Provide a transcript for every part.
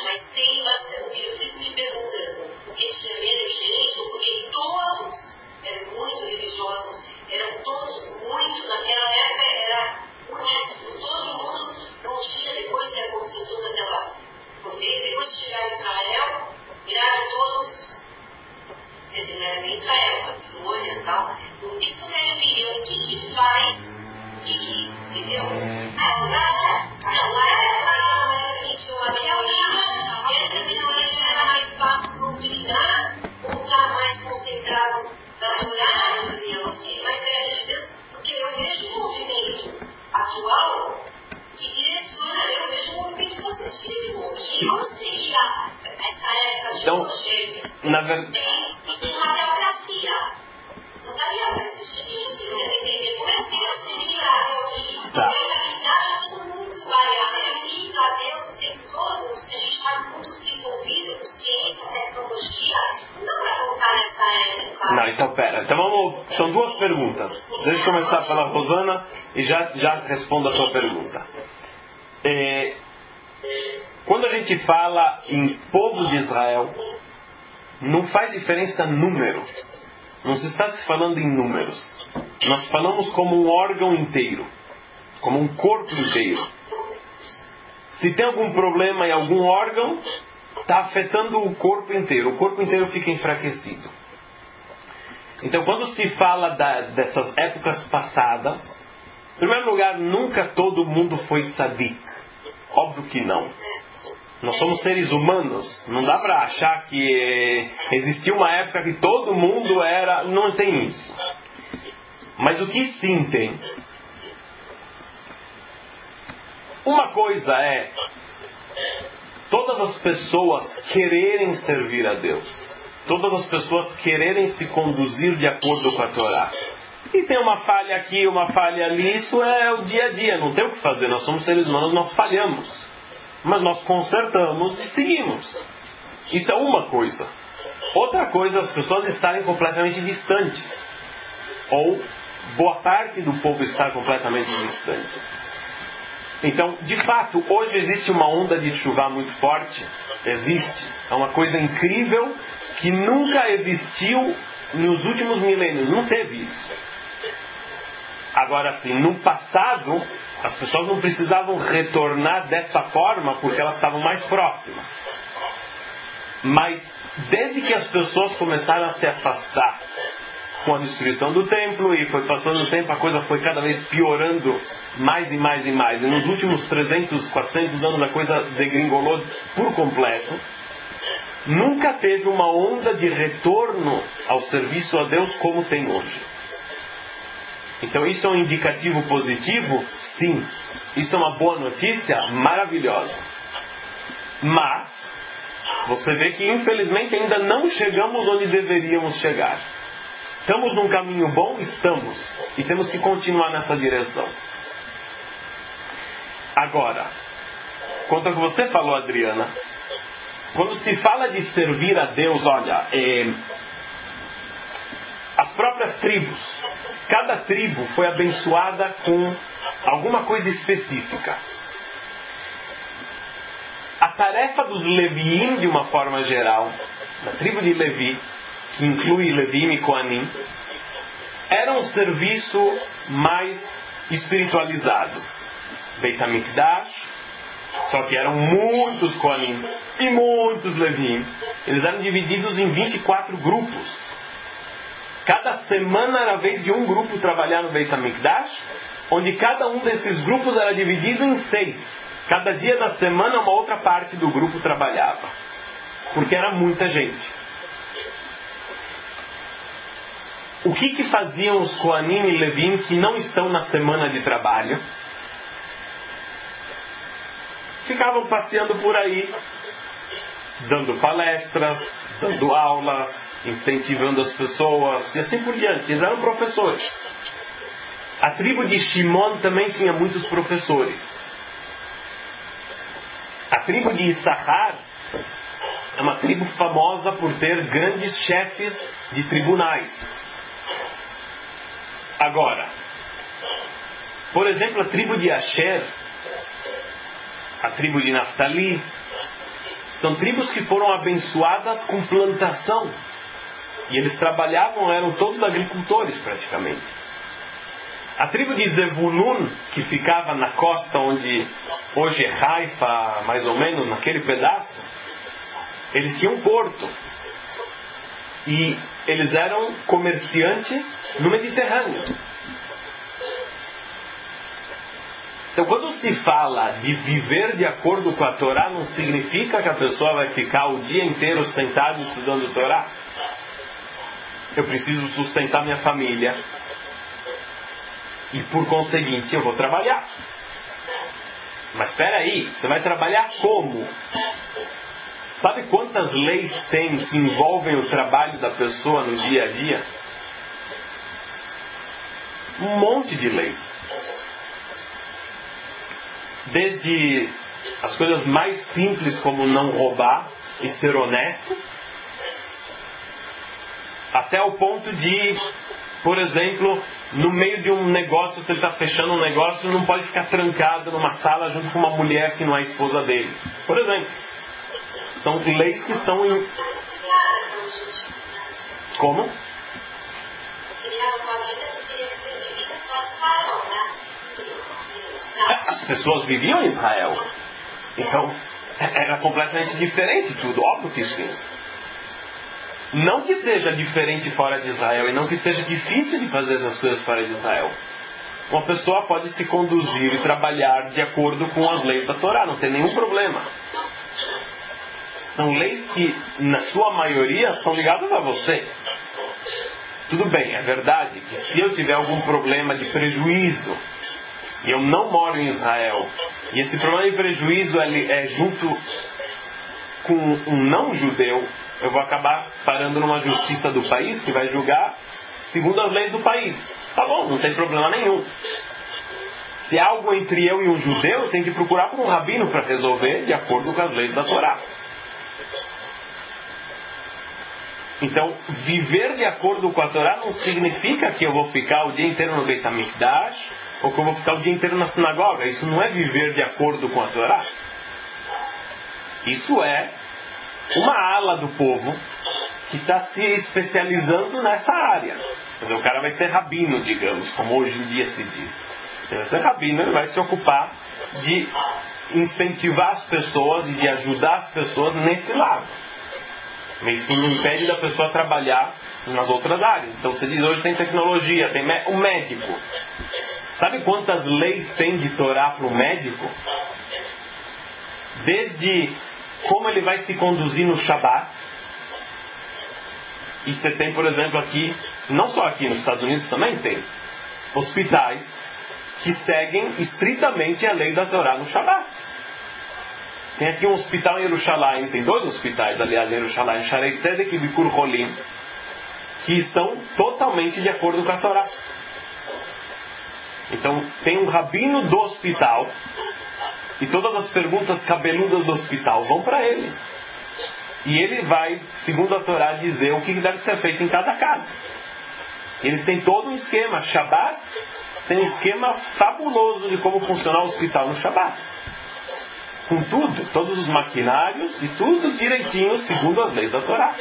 mas tem bastante. Eu fico me perguntando por que tinha menos gente, ou porque todos eram muito religiosos, eram todos muito, naquela época era uníssono, todo mundo não tinha, depois que aconteceu toda aquela poder, depois de chegar a Israel, viraram todos, quer dizer, não era nem Israel, Babilônia e tal. Isso eu quero entender o que faz, entendeu? Até o dia, essa minoria era mais fácil consignar, ou está mais concentrado na Torá, Deus, mais perto de Deus, porque eu vejo um movimento atual que direciona, eu vejo um movimento positivo, que não seria essa época de hoje, na verdade, tem uma teocracia. Não daria para existir, eu entender como é que Deus seria tá. todo mundo vai servir a Deus o tempo todo, se a gente está muito desenvolvido com ciência, tecnologia, não vai voltar nessa época. Não, então pera. Então vamos. São duas perguntas. Deixa eu começar pela Rosana e já respondo a sua pergunta. Quando a gente fala em povo de Israel, não faz diferença número. Não se está se falando em números. Nós falamos como um órgão inteiro, como um corpo inteiro. Se tem algum problema em algum órgão, está afetando o corpo inteiro. O corpo inteiro fica enfraquecido. Então, quando se fala dessas épocas passadas, em primeiro lugar, nunca todo mundo foi tzadik. Óbvio que não. Nós somos seres humanos. Não dá para achar que existia uma época que todo mundo era... Não tem isso. Mas o que sim tem? Uma coisa é todas as pessoas quererem servir a Deus. Todas as pessoas quererem se conduzir de acordo com a Torá. E tem uma falha aqui, uma falha ali. Isso é o dia a dia. Não tem o que fazer. Nós somos seres humanos, nós falhamos. Mas nós consertamos e seguimos. Isso é uma coisa. Outra coisa é as pessoas estarem completamente distantes. Ou boa parte do povo estar completamente distante. Então, de fato, hoje existe uma onda de chuva muito forte. Existe. É uma coisa incrível que nunca existiu nos últimos milênios. Não teve isso. Agora sim, no passado, as pessoas não precisavam retornar dessa forma porque elas estavam mais próximas. Mas, desde que as pessoas começaram a se afastar com a destruição do templo e foi passando o tempo, a coisa foi cada vez piorando mais e mais e mais. E nos últimos 300, 400 anos a coisa degringolou por completo. Nunca teve uma onda de retorno ao serviço a Deus como tem hoje. Então isso é um indicativo positivo? Sim. Isso é uma boa notícia? Maravilhosa. Mas, você vê que infelizmente ainda não chegamos onde deveríamos chegar. Estamos num caminho bom? Estamos. E temos que continuar nessa direção. Agora, quanto ao que você falou, Adriana, quando se fala de servir a Deus, olha, as próprias tribos, cada tribo foi abençoada com alguma coisa específica. A tarefa dos Leviim, de uma forma geral, da tribo de Levi, que inclui Levim e Coanim, era um serviço mais espiritualizado. Beit HaMikdash, só que eram muitos Coanim e muitos Levim. Eles eram divididos em 24 grupos. Cada semana era a vez de um grupo trabalhar no Beit HaMikdash, onde cada um desses grupos era dividido em 6. Cada dia da semana uma outra parte do grupo trabalhava. Porque era muita gente. O que faziam os Coanim e Levim que não estão na semana de trabalho? Ficavam passeando por aí, dando palestras, dando aulas, incentivando as pessoas e assim por diante. Eles eram professores. A tribo de Shimon também tinha muitos professores. A tribo de Issachar é uma tribo famosa por ter grandes chefes de tribunais. Agora, por exemplo, a tribo de Asher, a tribo de Naftali, São tribos que foram abençoadas com plantação. E eles trabalhavam, eram todos agricultores praticamente. A tribo de Zebulun, que ficava na costa onde hoje é Haifa, mais ou menos, naquele pedaço, eles tinham um porto. E eles eram comerciantes no Mediterrâneo. Então, quando se fala de viver de acordo com a Torá, não significa que a pessoa vai ficar o dia inteiro sentado estudando Torá. Eu preciso sustentar minha família. E, por conseguinte, eu vou trabalhar. Mas espera aí, você vai trabalhar como? Sabe quantas leis tem que envolvem o trabalho da pessoa no dia a dia? Um monte de leis. Desde as coisas mais simples como não roubar e ser honesto, até o ponto de, por exemplo, no meio de um negócio, se ele está fechando um negócio, não pode ficar trancado numa sala junto com uma mulher que não é esposa dele. Por exemplo, são leis que são em... Como? As pessoas viviam em Israel. Então, era completamente diferente tudo. Óbvio que sim. Não que seja diferente fora de Israel e não que seja difícil de fazer essas coisas fora de Israel. Uma pessoa pode se conduzir e trabalhar de acordo com as leis da Torá. Não tem nenhum problema. São leis que, na sua maioria, são ligadas a você. Tudo bem, é verdade que se eu tiver algum problema de prejuízo e eu não moro em Israel, e esse problema de prejuízo é junto com um não-judeu, eu vou acabar parando numa justiça do país que vai julgar segundo as leis do país. Tá bom, não tem problema nenhum. Se há algo entre eu e um judeu, eu tenho que procurar por um rabino para resolver de acordo com as leis da Torá. Então, viver de acordo com a Torá não significa que eu vou ficar o dia inteiro no Beit HaMikdash ou que eu vou ficar o dia inteiro na sinagoga. Isso não é viver de acordo com a Torá. Isso é uma ala do povo que está se especializando nessa área. Quer dizer, o cara vai ser rabino, digamos, como hoje em dia se diz. Ele vai ser rabino, ele vai se ocupar de incentivar as pessoas e de ajudar as pessoas nesse lado. Mas isso não impede da pessoa trabalhar nas outras áreas. Então você diz, hoje tem tecnologia, tem o médico. Sabe quantas leis tem de Torá para o médico? Desde como ele vai se conduzir no Shabat. E você tem, por exemplo, aqui, não só aqui nos Estados Unidos também tem, hospitais que seguem estritamente a lei da Torá no Shabat. Tem aqui um hospital em Yerushalayim, tem 2 hospitais, aliás, em Yerushalayim, Sharei Tzedek e Bikur Holim, que estão totalmente de acordo com a Torá. Então, tem um rabino do hospital, e todas as perguntas cabeludas do hospital vão para ele. E ele vai, segundo a Torá, dizer o que deve ser feito em cada caso. Eles têm todo um esquema. Shabat tem um esquema fabuloso de como funcionar o hospital no Shabat. Com tudo, todos os maquinários e tudo direitinho segundo as leis da Torá.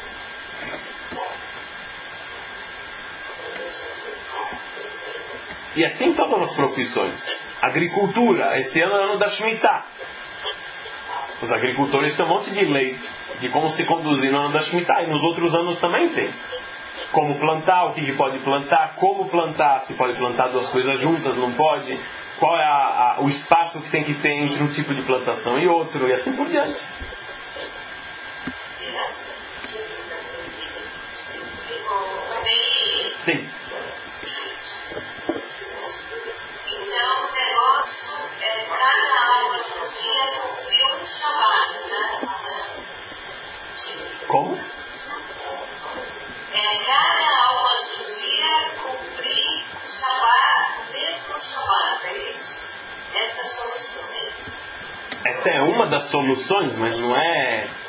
E assim todas as profissões. Agricultura, esse ano é o ano da Shemitah. Os agricultores têm um monte de leis de como se conduzir no ano da Shemitah. E nos outros anos também tem. Como plantar, o que pode plantar, como plantar, se pode plantar 2 coisas juntas, não pode. Qual é o espaço que tem que ter entre um tipo de plantação e outro, e assim por diante. Sim. Então, o negócio é cada alma do dia cumprir um chamado, né? Como? Cada alma do dia cumprir o chamado, mesmo chamado, é isso? Essa é a solução. Essa é uma das soluções, mas não é